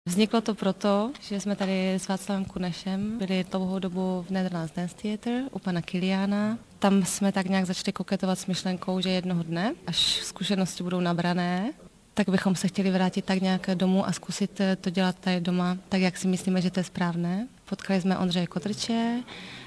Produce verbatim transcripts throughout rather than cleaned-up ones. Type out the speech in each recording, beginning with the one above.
Vzniklo to proto, že jsme tady s Václavem Kunešem byli dlouhou dobu v Netherlands Dance Theatre u pana Kiliana. Tam jsme tak nějak začali koketovat s myšlenkou, že jednoho dne, až zkušenosti budou nabrané, tak bychom se chtěli vrátit tak nějak domů a zkusit to dělat tady doma, tak jak si myslíme, že to je správné. Potkali jsme Ondřeje Kotrče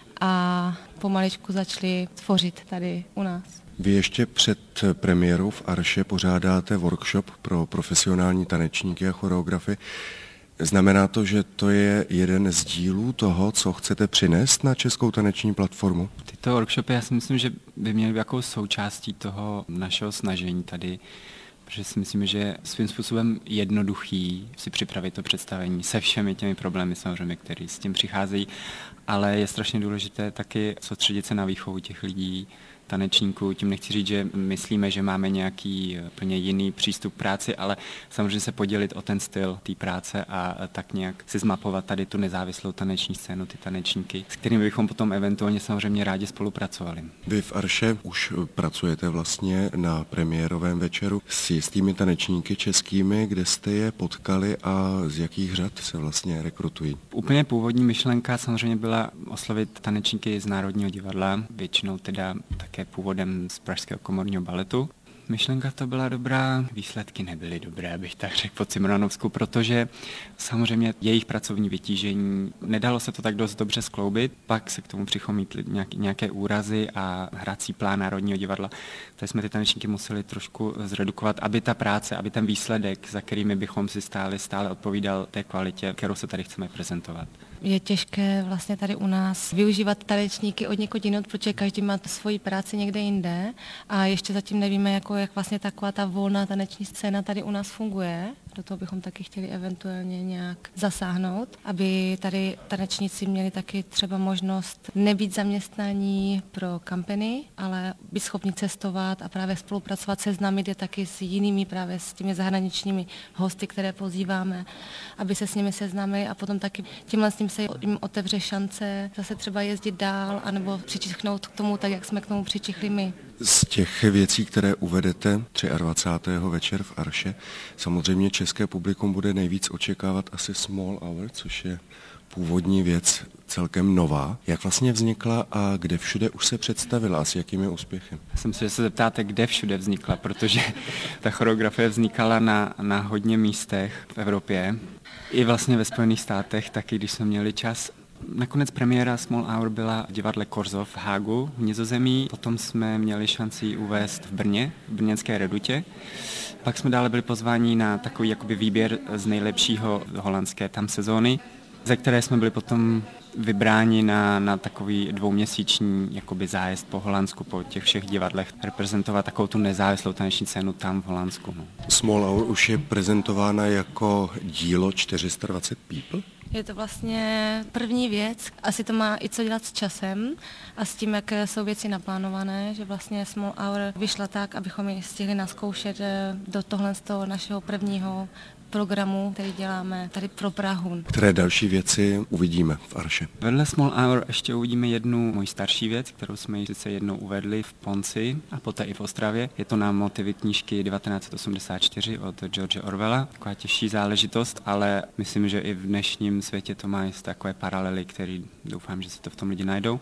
a pomaličku začali tvořit tady u nás. Vy ještě před premiérou v Arše pořádáte workshop pro profesionální tanečníky a choreografy. Znamená to, že to je jeden z dílů toho, co chcete přinést na Českou taneční platformu? Tyto workshopy, já si myslím, že by měly být jakou součástí toho našeho snažení tady, protože si myslím, že je svým způsobem jednoduchý si připravit to představení se všemi těmi problémy samozřejmě, které s tím přicházejí, ale je strašně důležité taky soustředit se na výchovu těch lidí, tanečníků. Tím nechci říct, že myslíme, že máme nějaký plně jiný přístup k práci, ale samozřejmě se podělit o ten styl té práce a tak nějak si zmapovat tady tu nezávislou taneční scénu, ty tanečníky, s kterými bychom potom eventuálně samozřejmě rádi spolupracovali. Vy v Arše už pracujete vlastně na premiérovém večeru s jistými tanečníky českými, kde jste je potkali a z jakých řad se vlastně rekrutují? Úplně původní myšlenka samozřejmě byla oslovit tanečníky z Národního divadla, většinou teda také původem z Pražského komorního baletu. Myšlenka to byla dobrá, výsledky nebyly dobré, abych tak řekl po Cimrmanovsku, protože samozřejmě jejich pracovní vytížení, nedalo se to tak dost dobře skloubit, pak se k tomu přichomítly nějaké úrazy a hrací plán Národního divadla, takže jsme ty tanečníky museli trošku zredukovat, aby ta práce, aby ten výsledek, za kterými bychom si stáli, stále odpovídal té kvalitě, kterou se tady chceme prezentovat. Je těžké vlastně tady u nás využívat tanečníky od někud jinot, protože každý má svoji práci někde jinde a ještě zatím nevíme, jako, jak vlastně taková ta volná taneční scéna tady u nás funguje. Do toho bychom taky chtěli eventuálně nějak zasáhnout, aby tady tanečníci měli taky třeba možnost nebýt zaměstnaní pro kampany, ale být schopni cestovat a právě spolupracovat, seznámit je taky s jinými právě s těmi zahraničními hosty, které pozýváme, aby se s nimi seznámili a potom taky tímhle s tím se jim otevře šance zase třeba jezdit dál anebo přičichnout k tomu, tak jak jsme k tomu přičichli my. Z těch věcí, které uvedete dvacátého třetího večer v Arše, samozřejmě české publikum bude nejvíc očekávat asi Small Hour, což je původní věc celkem nová. Jak vlastně vznikla a kde všude už se představila a s jakými úspěchy? Já jsem si, že se zeptáte, kde všude vznikla, protože ta choreografie vznikala na, na hodně místech v Evropě. I vlastně ve Spojených státech, taky když jsme měli čas. Nakonec premiéra Small Hour byla v divadle Korzov v Hágu v Nizozemí. Potom jsme měli šanci uvést v Brně, v brněnské Redutě. Pak jsme dále byli pozváni na takový jakoby výběr z nejlepšího holandské tam sezóny, ze které jsme byli potom vybráni na, na takový dvouměsíční jakoby zájezd po Holandsku, po těch všech divadlech, reprezentovat takovou tu nezávislou taneční scénu tam v Holandsku. No. Small Hour už je prezentována jako dílo čtyři sta dvacet people? Je to vlastně první věc, asi to má i co dělat s časem a s tím, jak jsou věci naplánované, že vlastně Small Hour vyšla tak, abychom ji stihli naskoušet do tohle z toho našeho prvního programu, který děláme tady pro Prahu. Které další věci uvidíme v Arše? Vedle Small Hour ještě uvidíme jednu moji starší věc, kterou jsme ji sice jednou uvedli v Ponci a poté i v Ostravě. Je to na motivy knížky devatenáct set osmdesát čtyři od George Orwella. Taková těžší záležitost, ale myslím, že i v dnešním světě to má takové paralely, které doufám, že si to v tom lidi najdou.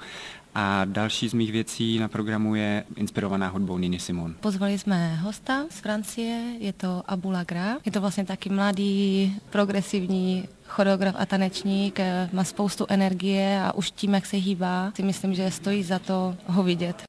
A další z mých věcí na programu je inspirovaná hudbou Niny Simone. Pozvali jsme hosta z Francie, je to Abu Lagra. Je to vlastně taky mladý, progresivní choreograf a tanečník, má spoustu energie a už tím, jak se hýbá, si myslím, že stojí za to ho vidět.